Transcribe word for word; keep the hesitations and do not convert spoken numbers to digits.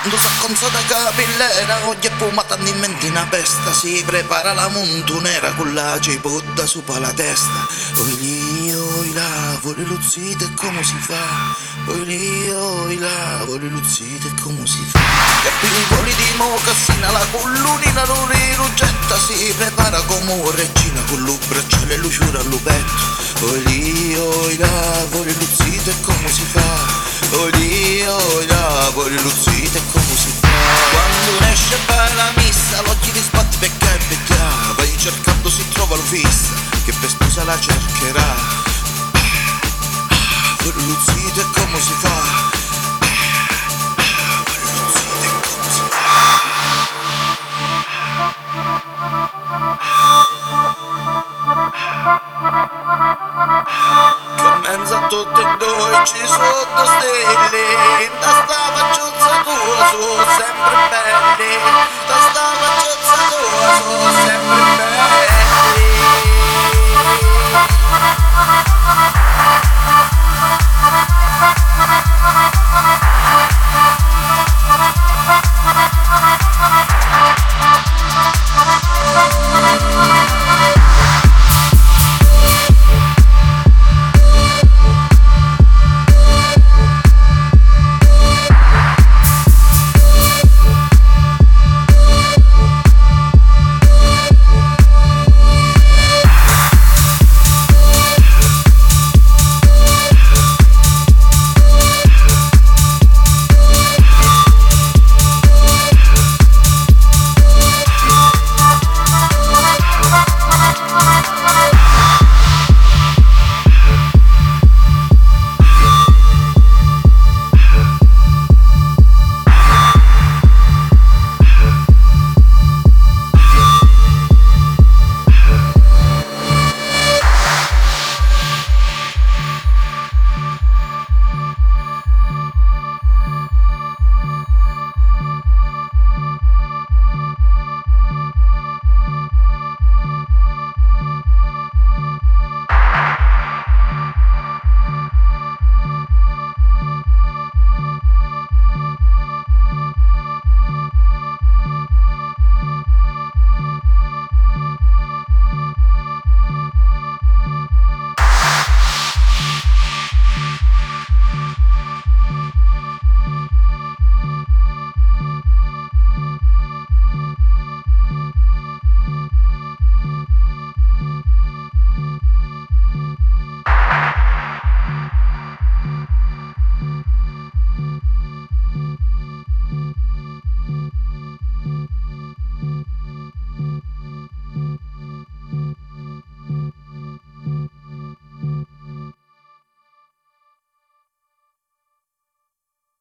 quando s'acconza da capillera, oggi è fumata in mente una pesta, si prepara la montunera con la cipolla sopra la testa. Oi lì, oi là, vuole luzzite come si fa? Oi lì, oi là, vuole luzzite come si fa? E piccoli di mocassina, la collunina ruggetta, si prepara come un regina con lo bracciale e luciura al lupetto. Oi lì, oi là, vuole luzzite come si fa? Oi lì, oi là, vuole luzzite come si fa? Quando esce a fare la missa, l'occhio di spatti perché è vecchia, vai cercando si trova lo fissa, che per sposa la cercherà. Vuole luzzite come si fa? Tutti e due ci sono stelle, da sta facciozza tua sono sempre belli, da sta facciozza tua sono sempre belli.